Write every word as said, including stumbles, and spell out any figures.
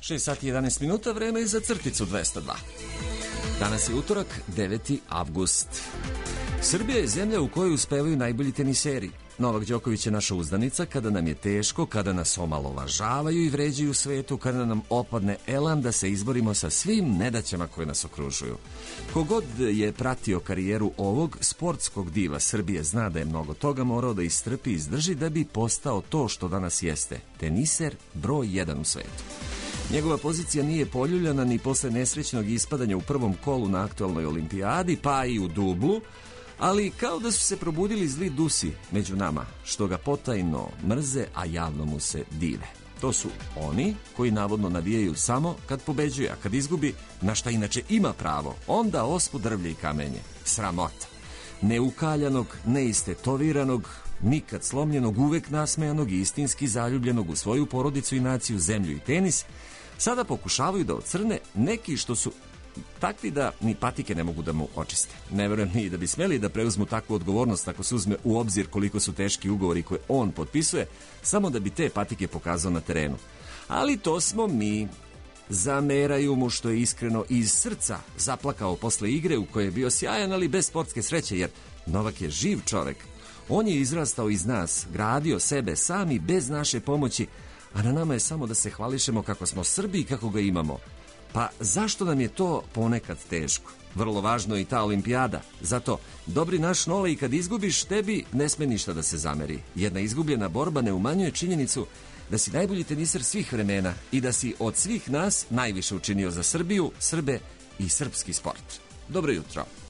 šest sati i jedanaest minuta, vreme je za crticu dvesta dva. Danas je utorak, deveti avgust. Srbija je zemlja u kojoj uspevaju najbolji teniseri. Novak Đoković je naša uzdanica kada nam je teško, kada nas omalovažavaju i vređaju u svetu, kada nam opadne elan da se izborimo sa svim nedaćama koje nas okružuju. Kogod je pratio karijeru ovog sportskog diva Srbije zna da je mnogo toga morao da istrpi i izdrži da bi postao to što danas jeste, teniser broj jedan u svetu. Njegova pozicija nije poljuljana ni posle nesrećnog ispadanja u prvom kolu na aktualnoj olimpijadi, pa i u dublu, ali kao da su se probudili zli dusi među nama, što ga potajno mrze, a javno mu se dive. To su oni koji navodno navijaju samo kad pobeđuje, a kad izgubi, na šta inače ima pravo, onda ospu drvlje i kamenje. Sramota. Neukaljanog, neistetoviranog, nikad slomljenog, uvek nasmejanog i istinski zaljubljenog u svoju porodicu i naciju, zemlju i tenis, sada pokušavaju da ocrne neki što su takvi da ni patike ne mogu da mu očiste. Ne verujem ni da bi smeli da preuzmu takvu odgovornost ako se uzme u obzir koliko su teški ugovori koje on potpisuje, samo da bi te patike pokazao na terenu. Ali to smo mi. Zameraju mu što je iskreno iz srca zaplakao posle igre u kojoj je bio sjajan, ali bez sportske sreće, jer Novak je živ čovek. On je izrastao iz nas, gradio sebe sami bez naše pomoći, a na nama je samo da se hvališemo kako smo Srbi i kako ga imamo. Pa zašto nam je to ponekad teško? Vrlo važno je i ta olimpijada. Zato, dobri naš Nole, i kad izgubiš, tebi ne sme ništa da se zameri. Jedna izgubljena borba ne umanjuje činjenicu da si najbolji teniser svih vremena i da si od svih nas najviše učinio za Srbiju, Srbe i srpski sport. Dobro jutro.